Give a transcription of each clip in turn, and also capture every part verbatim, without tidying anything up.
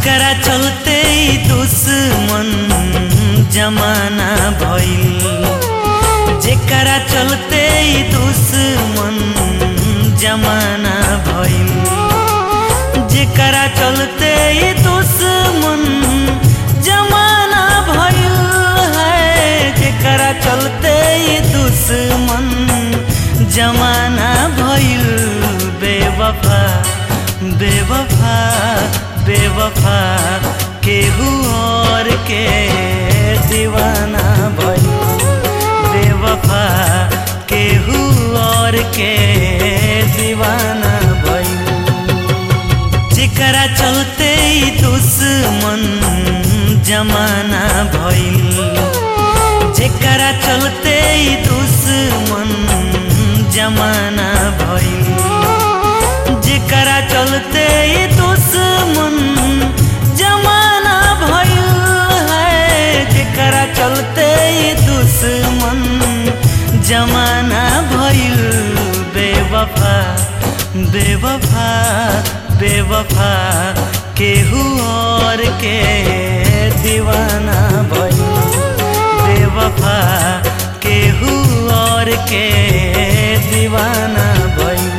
जेकरा चलते ही दुश्मन जमाना भइल, जेकरा चलते ही दुश्मन जमाना भइल, जेकरा चलते ही दुश्मन जमाना भइल है, जेकरा चलते ही दुश्मन जमाना भइल। बेवफा बेवफा बेवफा केहू और के दीवाना भइल, बेवफा केहू और के दीवाना भइल। जेकरा चलते ही दुश्मन जमाना भइल, जेकरा चलते ही दुश्मन जमाना भइल, जेकरा चलते ही दुश्मन जमाना भइल है, जेकरा चलते ही दुश्मन जमाना भइल। बेवफा बेवफा बेवफा केहू और के दीवाना भइल, बेवफा केहू और के दीवाना भइल।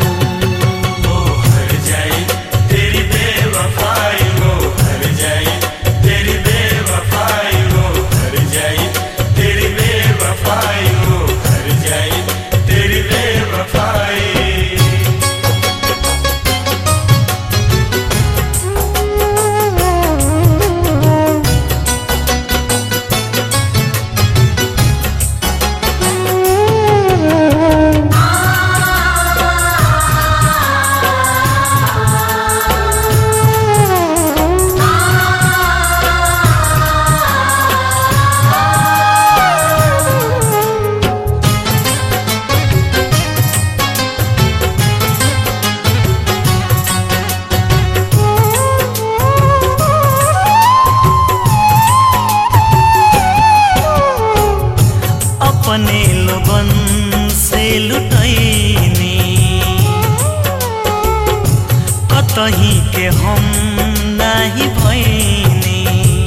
अपने लोगन से लुटैनी कतही के हम नहीं भइनी,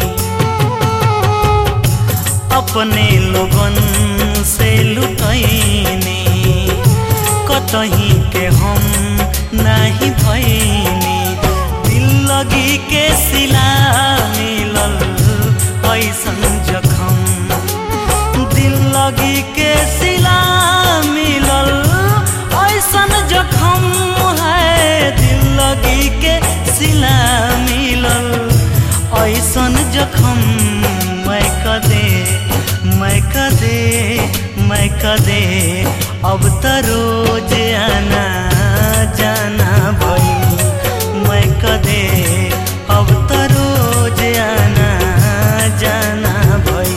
अपने लोगन से लुटैनी कतही के हम नहीं भइनी। दिल लगी के सिला मिलल ऐसन जखम, दिल लगी के सिला मिलल ऐसन जखम है, दिल लगी के सिला मिलल ऐसन जखम। मैं कदे मैं कदे मैं कदे अब त रोज आना जाना भइल, मैं कदे अब त रोज आना जाना भइल।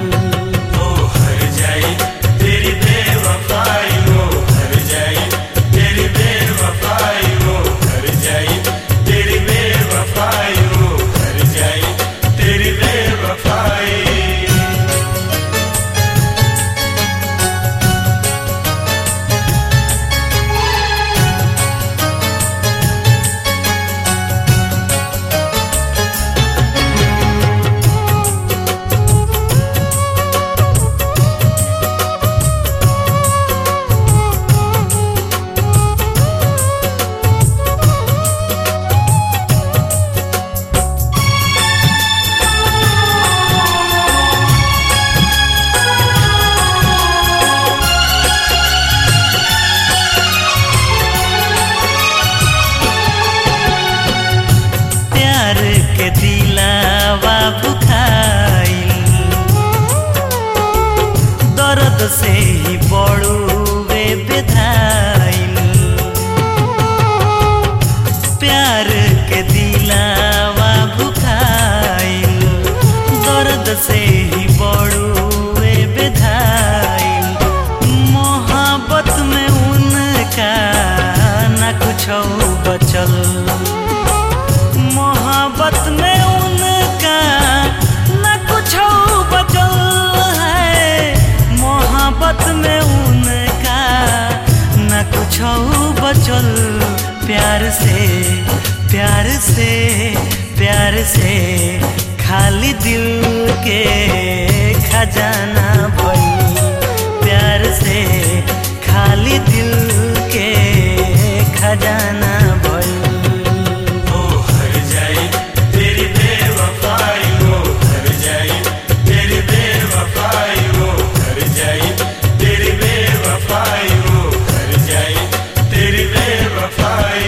दर्द से ही बड़ुए विधाइल, प्यार के दिलावा भुखाइल, दर्द से ही बड़ुए विधाइल। मोहब्बत में उनका न कुछ बचल, मोहब्बत में उनका न कुछ बचल है, मोहब्बत में उनका न कुछ बचल। प्यार से प्यार से प्यार से खाली दिल के खजाना भइल, प्यार से खाली दिल के खजाना भइल। ओ हर जाई तेरी बेवफाई, ओ हर जाई तेरी बेवफाई, ओ हर जाई तेरी बेवफाई, ओ हर जाई तेरी बेवफाई।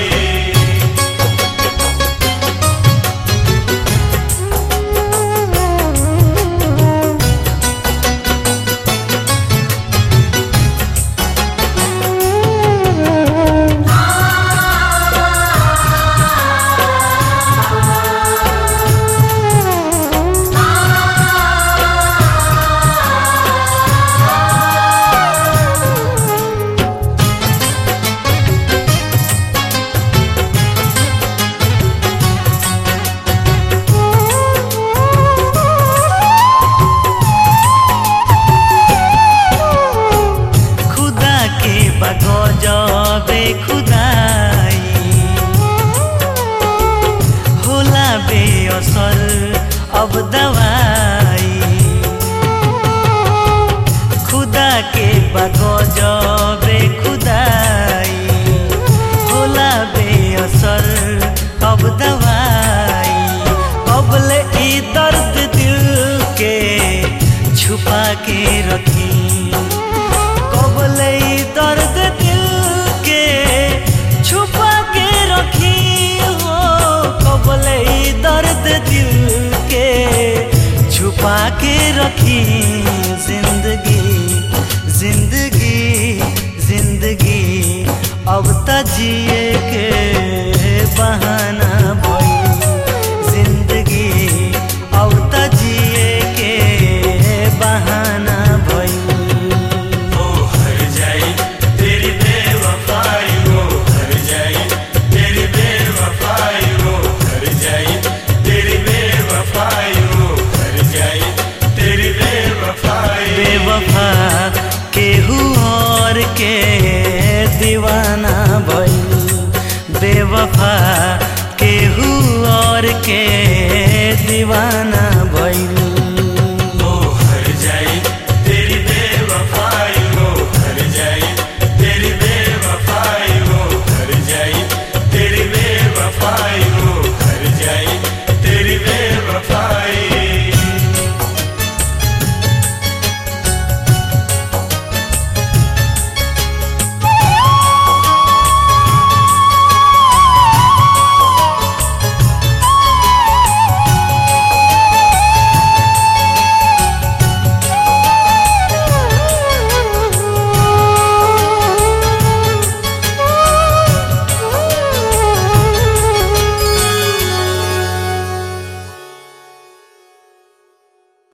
गजबे खुदाई होला बेअसर अब दवाई, खुदा के गजबे खुदाई होला बेअसर अब दवाई। अबले ई दर्द दिल के छुपा के रखी, कबले ई दर्द दिल के छुपा के रखी हो, कबले ई दर्द दिल के छुपा के रखी। जिंदगी जिंदगी जिंदगी अब त जिए के बहाना भइल, जिंदगी अब त जिए के बहाना भइल। बेवफा केहू और के दीवाना भइल, बेवफा केहू और के दीवाना